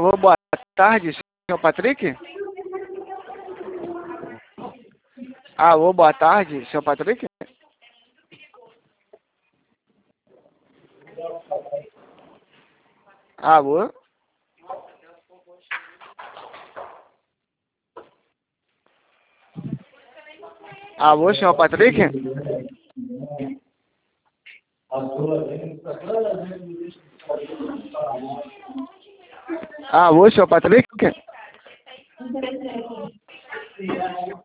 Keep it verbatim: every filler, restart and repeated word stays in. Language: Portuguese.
Alô, boa tarde, senhor Patrick? Alô, boa tarde, senhor Patrick? Alô? Alô, senhor Patrick? Alô, senhor Patrick?